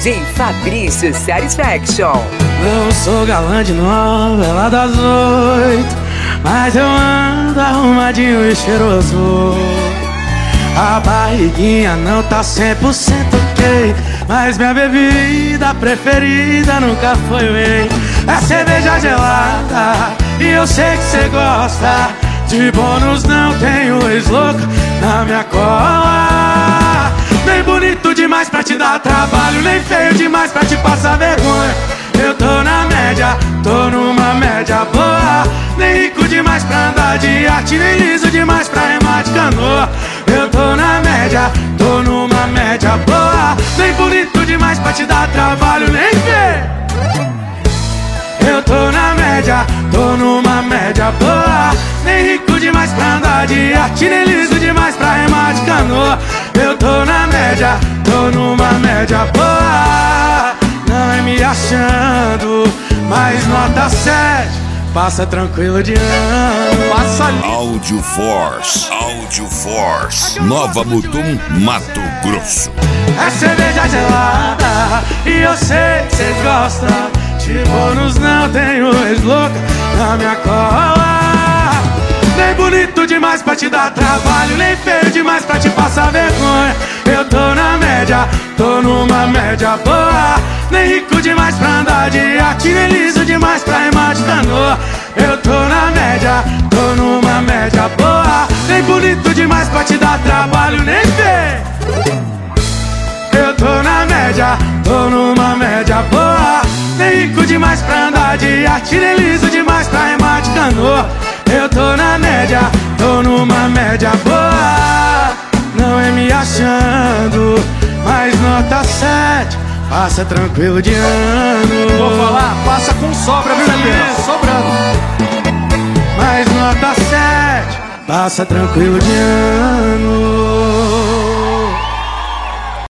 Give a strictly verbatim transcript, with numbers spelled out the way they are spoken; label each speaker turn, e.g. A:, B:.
A: J Fabrício Satisfaction.
B: Não sou galã de novela das oito, mas eu ando arrumadinho e cheiroso. A barriguinha não tá cem por cento ok, mas minha bebida preferida nunca foi whey. É cerveja gelada e eu sei que cê gosta. De bônus não tenho ex-louco na minha cola. Nem bonito demais pra te dar trabalho, nem feio demais pra te passar vergonha. Eu tô na média, tô numa média boa. Nem rico demais pra andar de arte, nem liso demais pra remar de canoa. Eu tô na média, tô numa média boa. Nem bonito demais pra te dar trabalho, nem feio. Eu tô na média, tô numa média boa. Nem rico demais pra andar de arte, nem liso demais pra remar de canoa. Eu tô na média, tô numa média boa. Não é me achando, mas nota sete. Passa tranquilo de ano. Passa ali.
C: Áudio Force, Áudio Force, Nova Mutum, Mato Grosso.
B: É cerveja gelada e eu sei que cês gostam. De bônus não tenho ex-louca na minha cola. Nem bonito demais pra te dar trabalho, nem feio demais pra te passar vergonha. Eu tô na média, tô numa média boa. Nem rico demais pra andar de arte, nem liso demais pra remar de canoa. Eu tô na média, tô numa média boa. Nem bonito demais pra te dar trabalho, nem feio. Eu tô na média, tô numa média boa. Nem rico demais pra andar de arte, nem liso demais pra remar de canoa. Eu tô na média, tô numa média boa. Não é me achando, mas nota sete. Passa tranquilo de ano.
D: Vou falar, passa com sobra, viu, Juliano? Sobrando.
B: Mas nota sete. Passa tranquilo de ano.